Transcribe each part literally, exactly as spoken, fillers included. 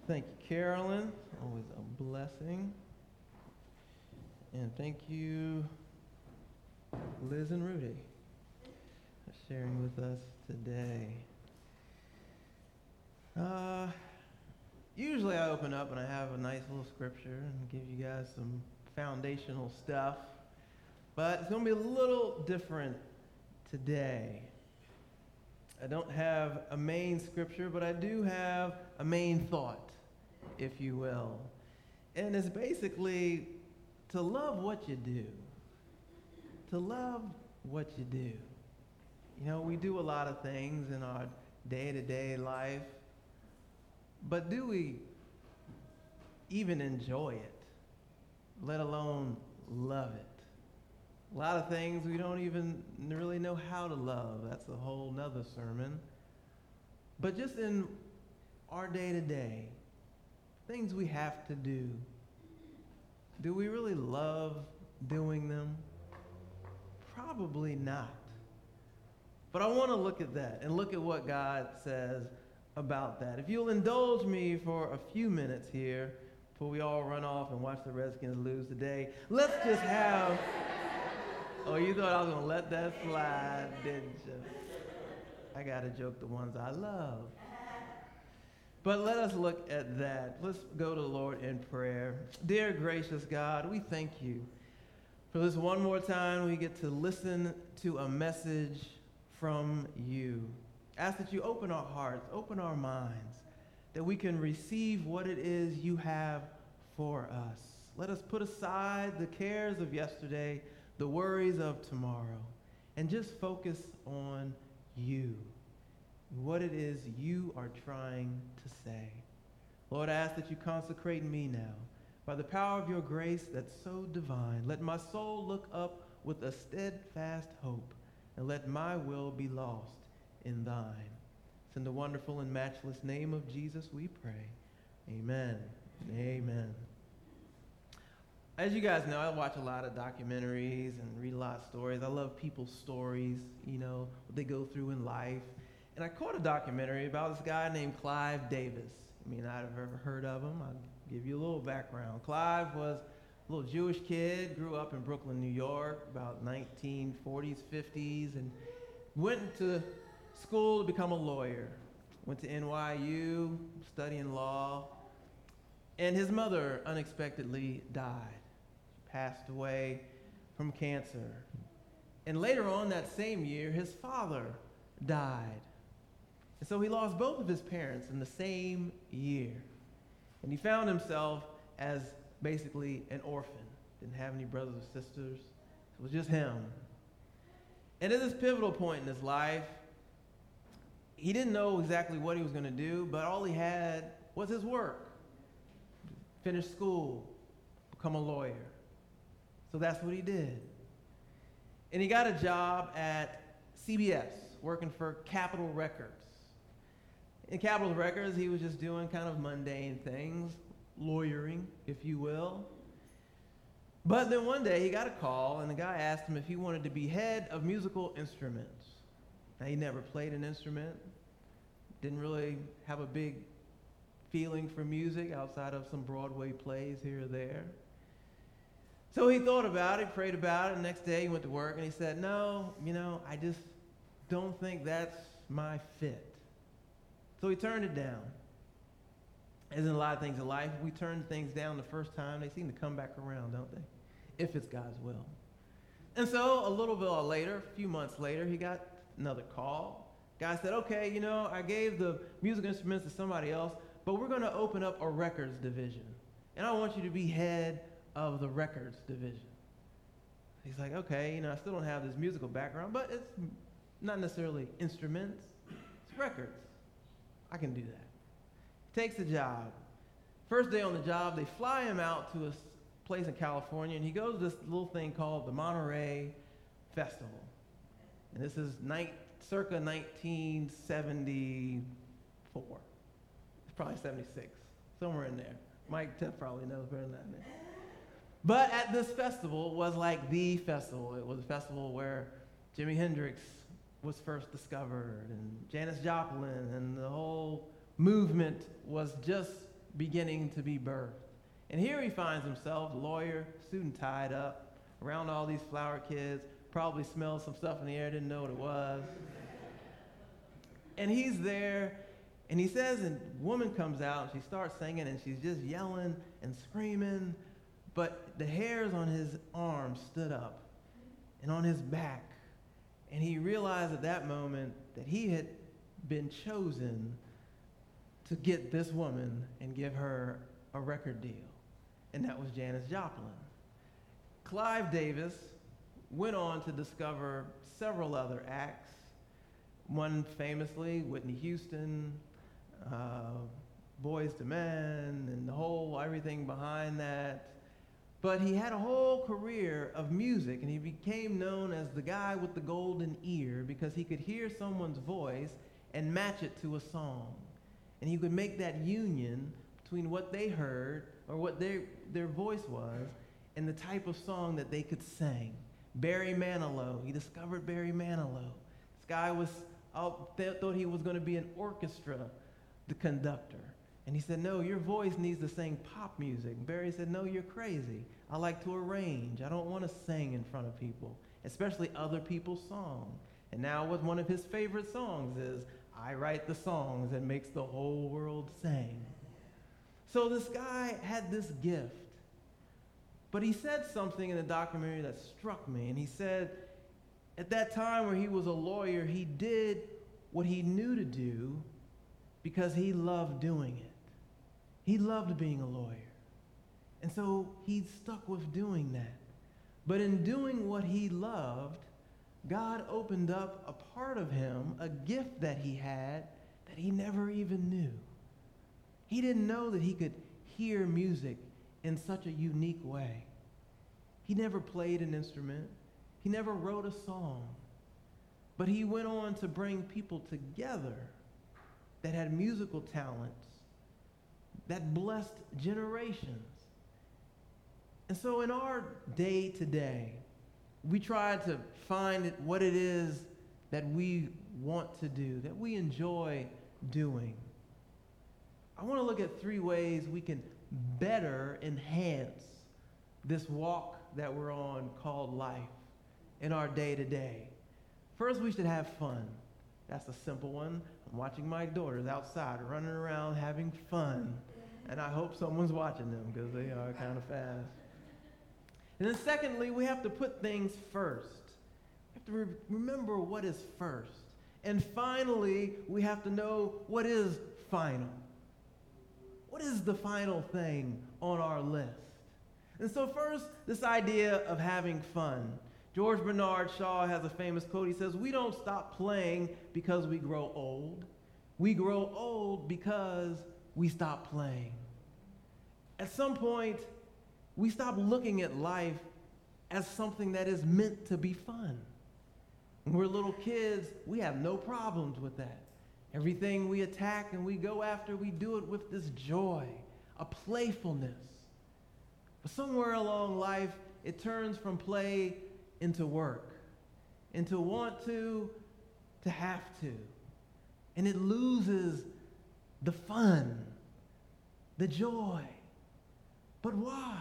Thank you, Carolyn. Always a blessing. And thank you, Liz and Rudy, for sharing with us today. Uh, usually I open up and I have a nice little scripture and give you guys some foundational stuff, but it's going to be a little different today. I don't have a main scripture, but I do have a main thought, if you will. And it's basically to love what you do. To love what you do. You know, we do a lot of things in our day-to-day life, but do we even enjoy it, let alone love it? A lot of things we don't even really know how to love. That's a whole nother sermon. But just in our day-to-day, things we have to do, do we really love doing them? Probably not. But I want to look at that and look at what God says about that. If you'll indulge me for a few minutes here before we all run off and watch the Redskins lose today, let's just have... Oh, you thought I was going to let that slide, didn't you? I got to joke the ones I love. But let us look at that. Let's go to the Lord in prayer. Dear gracious God, we thank you for this one more time we get to listen to a message from you. Ask that you open our hearts, open our minds, that we can receive what it is you have for us. Let us put aside the cares of yesterday, the worries of tomorrow, and just focus on you, what it is you are trying to say. Lord, I ask that you consecrate me now. By the power of your grace that's so divine, let my soul look up with a steadfast hope, and let my will be lost in thine. It's in the wonderful and matchless name of Jesus we pray. Amen and amen. As you guys know, I watch a lot of documentaries and read a lot of stories. I love people's stories, you know, what they go through in life. And I caught a documentary about this guy named Clive Davis. I mean, I've ever heard of him. I'll give you a little background. Clive was a little Jewish kid, grew up in Brooklyn, New York, about nineteen forties, fifties, and went to school to become a lawyer. Went to N Y U, studying law. And his mother unexpectedly died. Passed away from cancer. And later on that same year, his father died. And so he lost both of his parents in the same year. And he found himself as basically an orphan. Didn't have any brothers or sisters. It was just him. And at this pivotal point in his life, he didn't know exactly what he was going to do, but all he had was his work. Finish school, become a lawyer. So that's what he did. And he got a job at C B S, working for Capitol Records. In Capitol Records, he was just doing kind of mundane things, lawyering, if you will. But then one day he got a call, and the guy asked him if he wanted to be head of musical instruments. Now, he never played an instrument, didn't really have a big feeling for music outside of some Broadway plays here or there. So he thought about it, prayed about it, and the next day he went to work and he said, no, you know, I just don't think that's my fit. So he turned it down. As in a lot of things in life, we turn things down the first time, they seem to come back around, don't they? If it's God's will. And so a little bit later, a few months later, he got another call. Guy said, okay, you know, I gave the music instruments to somebody else, but we're going to open up a records division. And I want you to be head of the records division. He's like, okay, you know, I still don't have this musical background, but it's not necessarily instruments, it's records. I can do that. Takes the job. First day on the job, they fly him out to a place in California, and he goes to this little thing called the Monterey Festival. And this is night, circa nineteen seventy-four. It's probably seventy-six, somewhere in there. Mike Teff probably knows better than that. But at this festival was like the festival. It was a festival where Jimi Hendrix was first discovered, and Janis Joplin, and the whole movement was just beginning to be birthed. And here he finds himself, lawyer, student tied up, around all these flower kids, probably smelled some stuff in the air, didn't know what it was. And he's there, and he says, and a woman comes out, and she starts singing, and she's just yelling and screaming, but the hairs on his arms stood up, and on his back, and he realized at that moment that he had been chosen to get this woman and give her a record deal, and that was Janis Joplin. Clive Davis went on to discover several other acts, one famously Whitney Houston, uh, Boyz two Men, and the whole everything behind that. But he had a whole career of music, and he became known as the guy with the golden ear because he could hear someone's voice and match it to a song. And he could make that union between what they heard or what their, their voice was and the type of song that they could sing. Barry Manilow, he discovered Barry Manilow. This guy was, uh, th- thought he was going to be an orchestra, the conductor. And he said, no, your voice needs to sing pop music. And Barry said, no, you're crazy. I like to arrange. I don't want to sing in front of people, especially other people's songs. And now what one of his favorite songs is, I write the songs that makes the whole world sing. So this guy had this gift. But he said something in the documentary that struck me. And he said, at that time where he was a lawyer, he did what he knew to do because he loved doing it. He loved being a lawyer. And so he stuck with doing that. But in doing what he loved, God opened up a part of him, a gift that he had that he never even knew. He didn't know that he could hear music in such a unique way. He never played an instrument. He never wrote a song. But he went on to bring people together that had musical talents that blessed generations. And so in our day to day, we try to find it, what it is that we want to do, that we enjoy doing. I want to look at three ways we can better enhance this walk that we're on called life in our day-to-day. First, we should have fun. That's a simple one. I'm watching my daughters outside running around having fun, and I hope someone's watching them because they are kind of fast. And then secondly, we have to put things first. We have to re- remember what is first. And finally, we have to know what is final. What is the final thing on our list? And so first, this idea of having fun. George Bernard Shaw has a famous quote. He says, we don't stop playing because we grow old. We grow old because we stop playing. At some point, we stop looking at life as something that is meant to be fun. When we're little kids, we have no problems with that. Everything we attack and we go after, we do it with this joy, a playfulness. But somewhere along life, it turns from play into work, into want to, to have to. And it loses the fun, the joy. But why?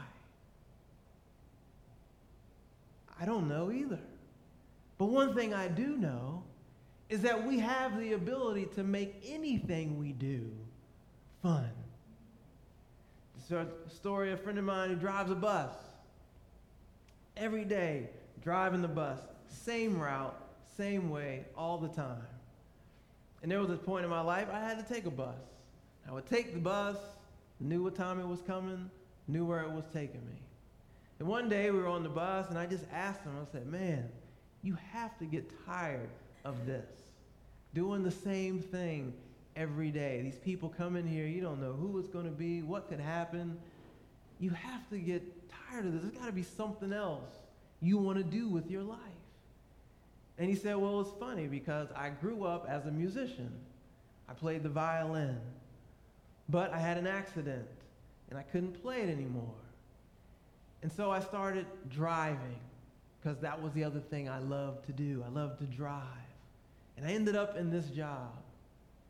I don't know either. But one thing I do know is that we have the ability to make anything we do fun. It's a story of a friend of mine who drives a bus. Every day, driving the bus, same route, same way, all the time. And there was a point in my life I had to take a bus. I would take the bus, knew what time it was coming, knew where it was taking me. And one day we were on the bus, and I just asked him, I said, man, you have to get tired of this, doing the same thing every day. These people come in here, you don't know who it's going to be, what could happen. You have to get tired of this. There's got to be something else you want to do with your life. And he said, well, it's funny because I grew up as a musician. I played the violin, but I had an accident, and I couldn't play it anymore. And so I started driving because that was the other thing I loved to do. I loved to drive. And I ended up in this job.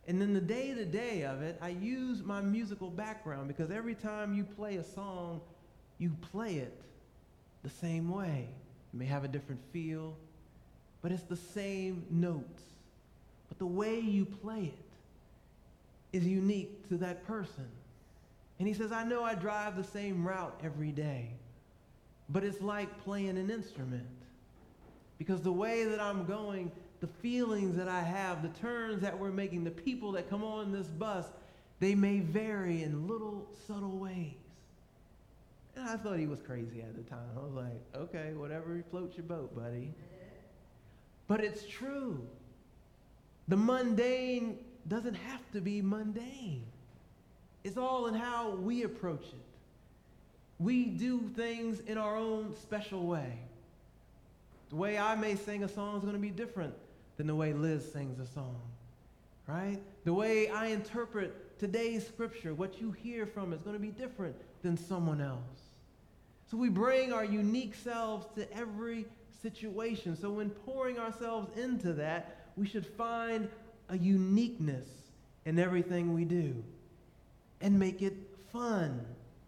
And then the day-to-day of it, I use my musical background because every time you play a song, you play it the same way. It may have a different feel, but it's the same notes. But the way you play it is unique to that person. And he says, I know I drive the same route every day, but it's like playing an instrument. Because the way that I'm going, the feelings that I have, the turns that we're making, the people that come on this bus, they may vary in little subtle ways. And I thought he was crazy at the time. I was like, okay, whatever floats your boat, buddy. But it's true. The mundane doesn't have to be mundane. It's all in how we approach it. We do things in our own special way. The way I may sing a song is going to be different than the way Liz sings a song, right? The way I interpret today's scripture, what you hear from, is going to be different than someone else. So we bring our unique selves to every situation. So when pouring ourselves into that, we should find a uniqueness in everything we do and make it fun.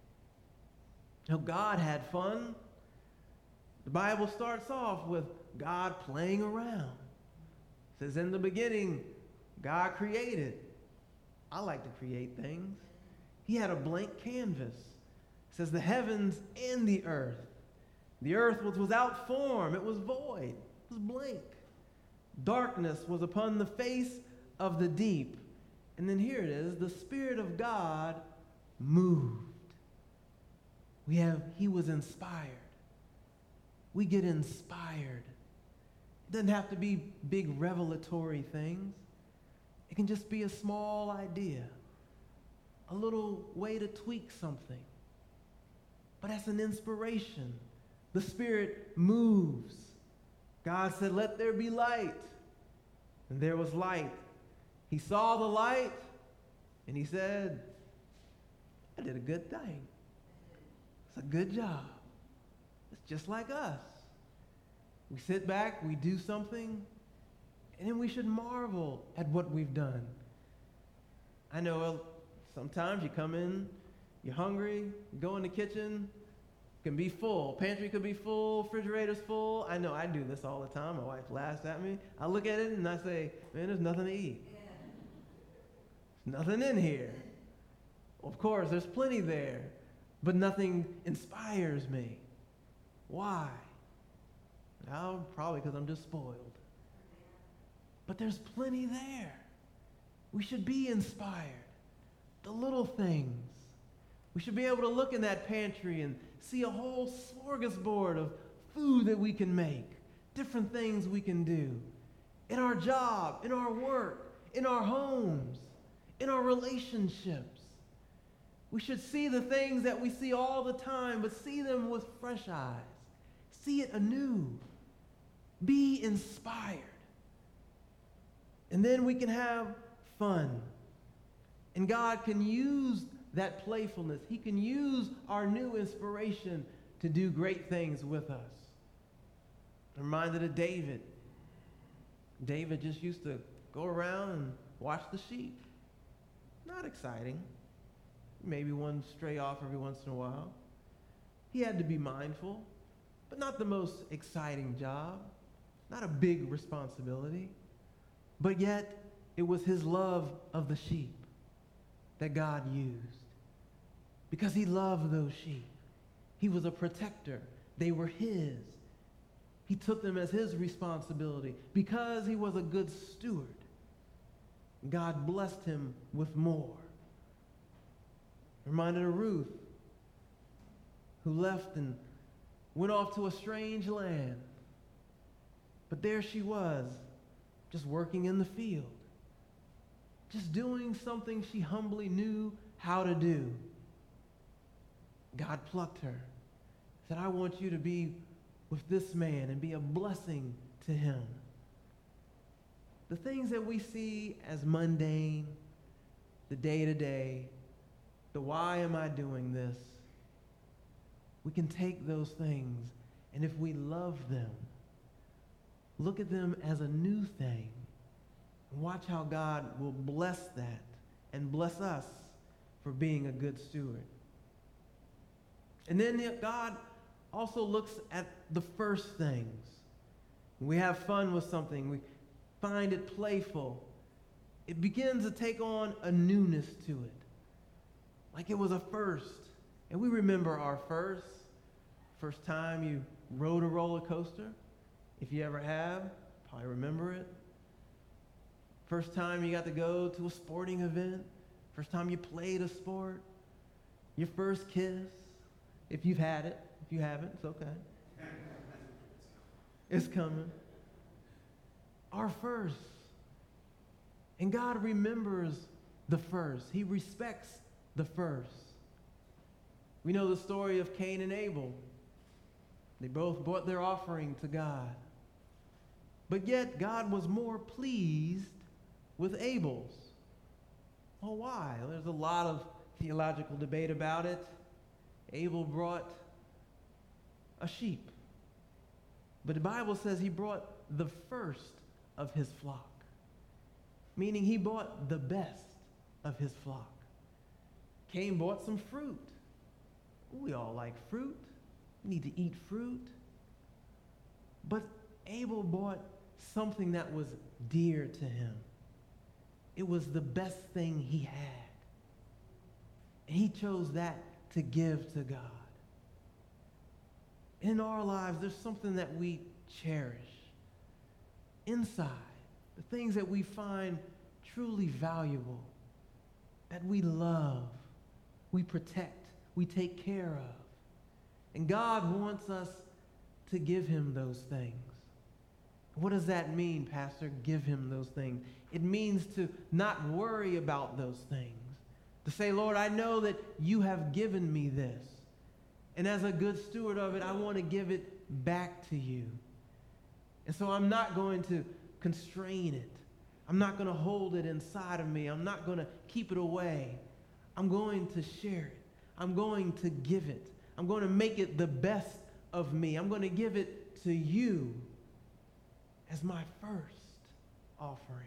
Now, God had fun. The Bible starts off with God playing around. It says, in the beginning, God created. I like to create things. He had a blank canvas. It says the heavens and the earth. The earth was without form. It was void. It was blank. Darkness was upon the face of the deep. And then here it is, the Spirit of God moved. We have, he was inspired. We get inspired. It doesn't have to be big revelatory things. It can just be a small idea, a little way to tweak something. But that's an inspiration. The Spirit moves. God said, let there be light. And there was light. He saw the light, and he said, I did a good thing. It's a good job. It's just like us. We sit back, we do something, and then we should marvel at what we've done. I know sometimes you come in, you're hungry, you go in the kitchen, it can be full. Pantry could be full, refrigerator's full. I know I do this all the time. My wife laughs at me. I look at it and I say, man, there's nothing to eat. There's nothing in here. Of course, there's plenty there, but nothing inspires me. Why? Well, probably because I'm just spoiled. But there's plenty there. We should be inspired. The little things. We should be able to look in that pantry and see a whole smorgasbord of food that we can make, different things we can do, in our job, in our work, in our homes, in our relationships. We should see the things that we see all the time, but see them with fresh eyes. See it anew. Be inspired. And then we can have fun. And God can use that playfulness. He can use our new inspiration to do great things with us. I'm reminded of David. David just used to go around and watch the sheep. Not exciting. Maybe one stray off every once in a while. He had to be mindful, but not the most exciting job, not a big responsibility. But yet, it was his love of the sheep that God used. Because he loved those sheep. He was a protector. They were his. He took them as his responsibility. Because he was a good steward, God blessed him with more. Reminded of Ruth, who left and went off to a strange land. But there she was, just working in the field. Just doing something she humbly knew how to do. God plucked her. Said, I want you to be with this man and be a blessing to him. The things that we see as mundane, the day-to-day, the why am I doing this, we can take those things, and if we love them, look at them as a new thing, Watch how God will bless that and bless us for being a good steward. And then God also looks at the first things. When we have fun with something, we find it playful, it begins to take on a newness to it. Like it was a first. And we remember our first. First time you rode a roller coaster. If you ever have, probably remember it. First time you got to go to a sporting event. First time you played a sport. Your first kiss. If you've had it. If you haven't, it's okay. It's coming. Our first. And God remembers the first. He respects the first. We know the story of Cain and Abel. They both brought their offering to God. But yet God was more pleased with Abel's. Well, why? There's a lot of theological debate about it. Abel brought a sheep. But the Bible says he brought the first of his flock, meaning he brought the best of his flock. Cain bought some fruit. We all like fruit. We need to eat fruit. But Abel bought something that was dear to him. It was the best thing he had. And he chose that to give to God. In our lives, there's something that we cherish inside, the things that we find truly valuable, that we love, we protect, we take care of. And God wants us to give him those things. What does that mean, Pastor? Give him those things. It means to not worry about those things. To say, Lord, I know that you have given me this. And as a good steward of it, I want to give it back to you. And so I'm not going to constrain it. I'm not going to hold it inside of me. I'm not going to keep it away. I'm going to share it. I'm going to give it. I'm going to make it the best of me. I'm going to give it to you as my first offering.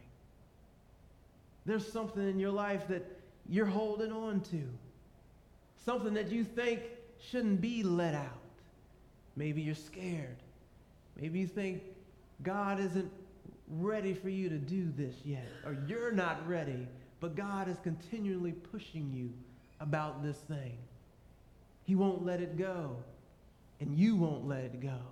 There's something in your life that you're holding on to. Something that you think shouldn't be let out. Maybe you're scared. Maybe you think God isn't ready for you to do this yet, or you're not ready, but God is continually pushing you about this thing. He won't let it go, and you won't let it go.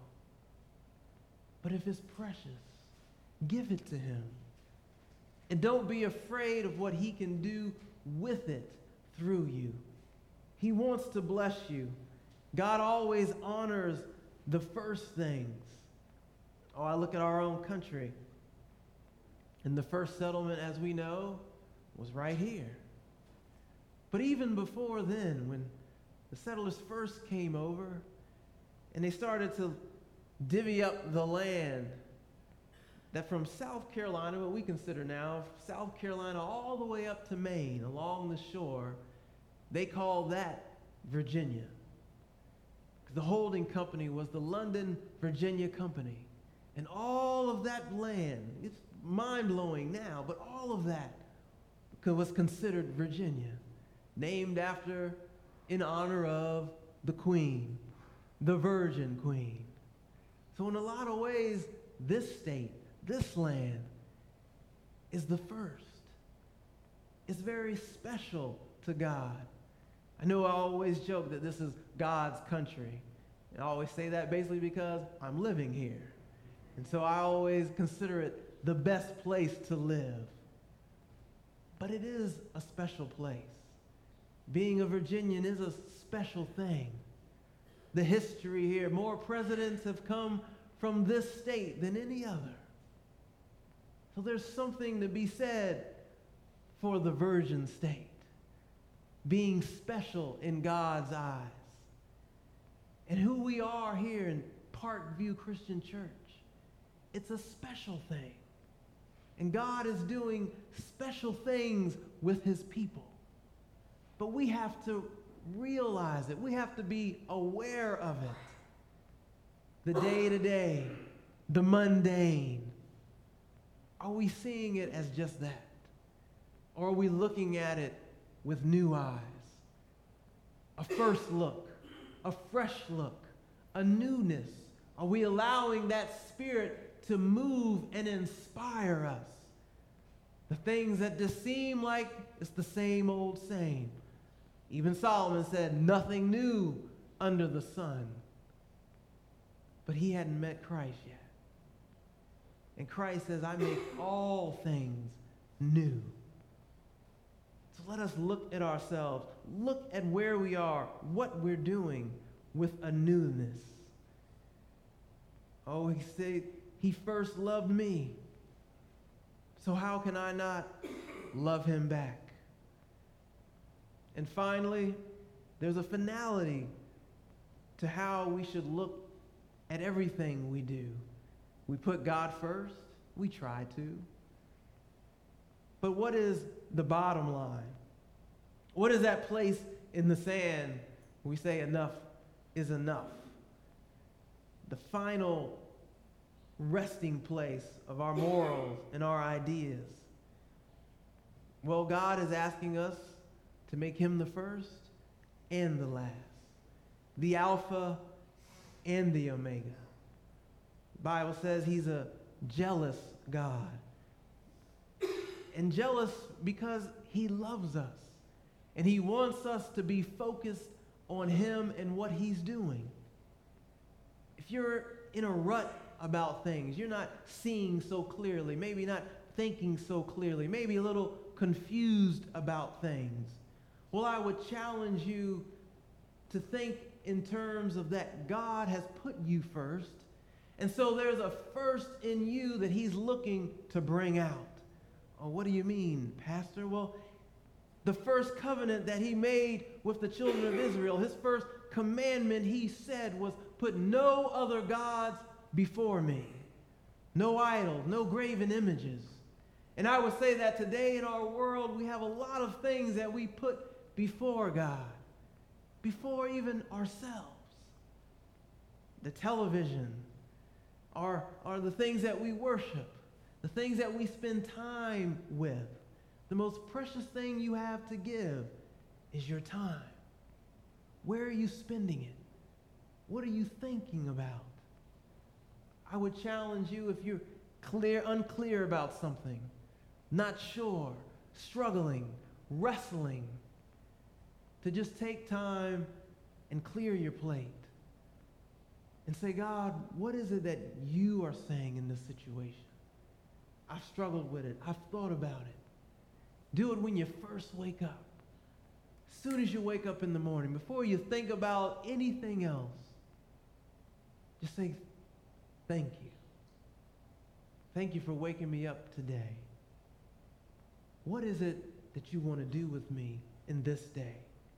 But if it's precious, give it to him. And don't be afraid of what he can do with it through you. He wants to bless you. God always honors the first things. Oh, I look at our own country. And the first settlement, as we know, was right here. But even before then, when the settlers first came over and they started to divvy up the land, that from South Carolina, what we consider now, South Carolina all the way up to Maine, along the shore, they call that Virginia. The holding company was the London, Virginia Company. And all of that land, it's mind-blowing now, but all of that was considered Virginia, named after, in honor of the Queen, the Virgin Queen. So in a lot of ways, this state, this land, is the first. It's very special to God. I know I always joke that this is God's country. And I always say that basically because I'm living here. And so I always consider it the best place to live. But it is a special place. Being a Virginian is a special thing. The history here, more presidents have come from this state than any other. So there's something to be said for the virgin state, being special in God's eyes. And who we are here in Parkview Christian Church, it's a special thing. And God is doing special things with his people. But we have to realize it. We have to be aware of it. The day-to-day, the mundane. are we seeing it as just that? Or are we looking at it with new eyes? A first look, a fresh look, a newness. Are we allowing that Spirit to move and inspire us? The things that just seem like it's the same old same. Even Solomon said, nothing new under the sun. But he hadn't met Christ yet. And Christ says, I make all things new. So let us look at ourselves, look at where we are, what we're doing with a newness. Oh, he said, he first loved me. So how can I not love him back? And finally, there's a finality to how we should look at everything we do. We put God first. We try to. But what is the bottom line? What is that place in the sand where we say enough is enough? The final resting place of our morals and our ideas. Well, God is asking us to make him the first and the last, the Alpha and the Omega. The Bible says he's a jealous God. And jealous because he loves us. And he wants us to be focused on him and what he's doing. If you're in a rut about things, you're not seeing so clearly, maybe not thinking so clearly, maybe a little confused about things, well, I would challenge you to think in terms of that God has put you first. And so there's a first in you that he's looking to bring out. Oh, what do you mean, Pastor? Well, the first covenant that he made with the children of Israel, his first commandment he said was, put no other gods before me. No idols, no graven images. And I would say that today in our world, we have a lot of things that we put before God, before even ourselves. The television are, are the things that we worship, the things that we spend time with. The most precious thing you have to give is your time. Where are you spending it? What are you thinking about? I would challenge you, if you're clear, unclear about something, not sure, struggling, wrestling, to just take time and clear your plate and say, God, what is it that you are saying in this situation? I've struggled with it. I've thought about it. Do it when you first wake up. As soon as you wake up in the morning, before you think about anything else, just say, thank you. Thank you for waking me up today. What is it that you want to do with me in this day?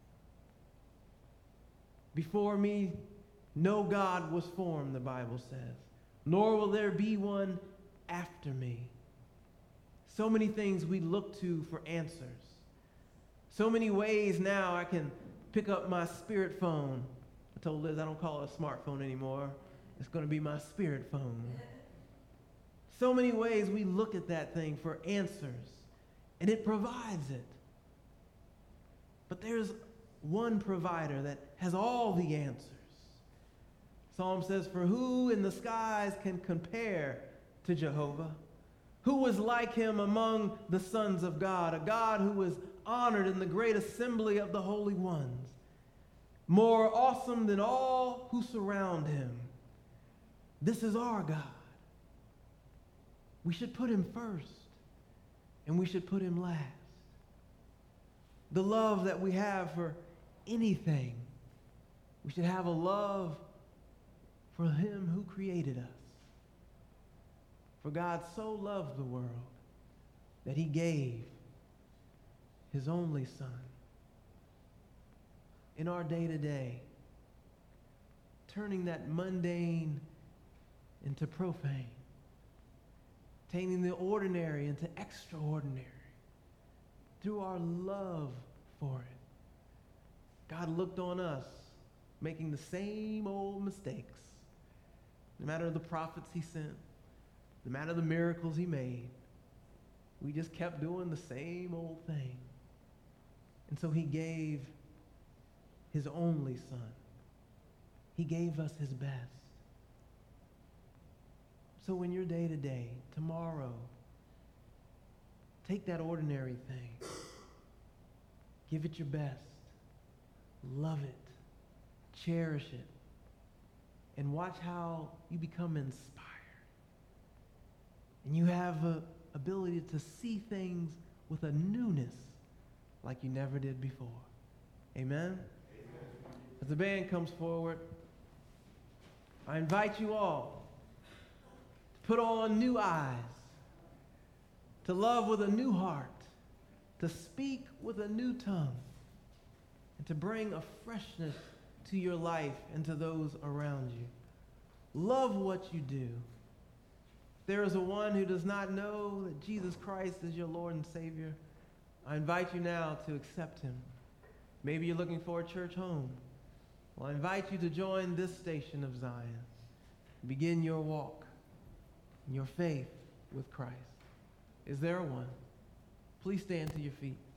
Before me, no God was formed, the Bible says, nor will there be one after me. So many things we look to for answers. So many ways now I can pick up my spirit phone. I told Liz I don't call it a smartphone anymore. It's going to be my spirit phone. So many ways we look at that thing for answers, and it provides it. But there's one provider that has all the answers. Psalm says, for who in the skies can compare to Jehovah? Who was like him among the sons of God, a God who was honored in the great assembly of the holy ones, more awesome than all who surround him. This is our God. We should put him first, and we should put him last. The love that we have for anything, we should have a love for him who created us. For God so loved the world that he gave his only Son. In our day-to-day, turning that mundane into profane, turning the ordinary into extraordinary, through our love for it. God looked on us making the same old mistakes, no matter the prophets he sent, no matter the miracles he made. we just kept doing the same old thing. And so he gave his only son. He gave us his best. So in your day-to-day, tomorrow, take that ordinary thing. Give it your best. Love it. Cherish it. And watch how you become inspired. And you have a ability to see things with a newness like you never did before. Amen? Amen? As the band comes forward, I invite you all to put on new eyes, to love with a new heart, to speak with a new tongue, and to bring a freshness to your life and to those around you. Love what you do. There is a one who does not know that Jesus Christ is your Lord and Savior. I invite you now to accept him. Maybe you're looking for a church home. Well, I invite you to join this station of Zion. Begin your walk, your faith with Christ. Is there one? Please stand to your feet.